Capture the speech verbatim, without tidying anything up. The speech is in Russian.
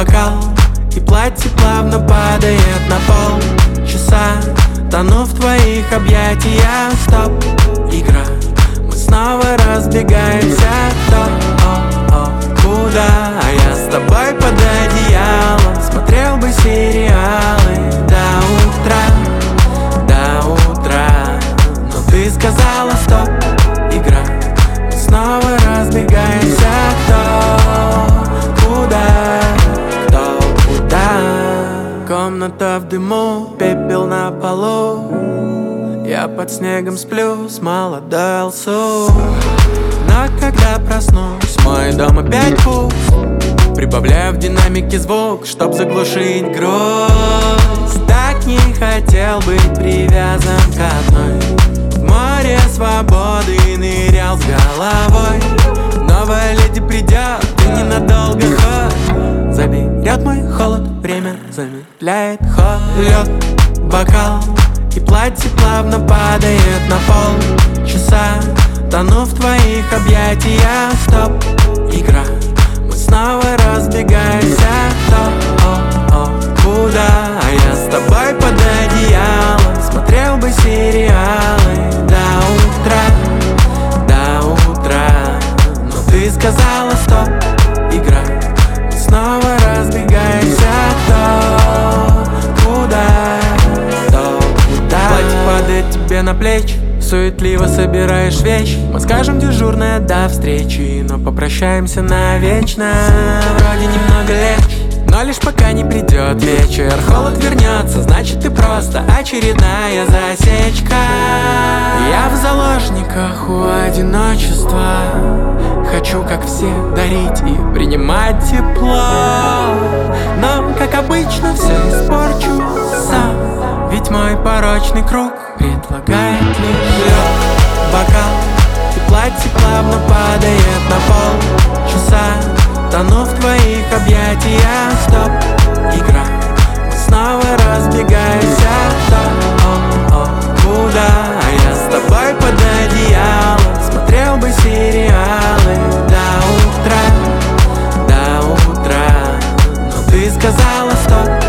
бокал, и платье плавно падает на пол часа. Тону в твоих объятиях, стоп, игра. Мы снова разбегаемся, кто, о, о, куда. А я с тобой под одеялом смотрел бы сериалы до утра, до утра. Но ты сказала стоп, игра. Мы снова разбегаемся, кто, куда, кто, куда. Комната в дыму, пепел на полу. Я под снегом сплю с молодой алсу. Но когда проснусь, мой дом опять пуст. Прибавляю в динамике звук, чтоб заглушить грусть. Так не хотел быть привязан к одной. В море свободы нырял с головой. Новая леди придет, и ненадолго ход. Заберет мой холод, время замедляет ход. Лед, бокал, и платье плавно падает на пол часа. Тону в твоих объятиях, стоп, игра. Мы снова разбегаемся, кто, о, о, куда. А я с тобой под одеялом смотрел бы сериалы до утра, до утра. Но ты сказала стоп, игра. Мы снова разбегаемся, кто, куда, кто, куда. Платье падает тебе на плечи, суетливо собираешь вещи. Мы скажем дежурная до встречи, но попрощаемся навечно. Вроде немного легче, но лишь пока не придет вечер. Холод вернется, значит ты просто очередная засечка. Я в заложниках у одиночества. Хочу, как все, дарить и принимать тепло. Но, как обычно, все испорчу сам. Ведь мой порочный круг предлагает лишь лед, бокал, и платье плавно падает на пол часа. Тону в твоих объятиях, стоп, игра. Мы снова разбегаемся, кто, о, о, куда. А я с тобой под одеялом смотрел бы сериалы до утра, до утра. Но ты сказала стоп,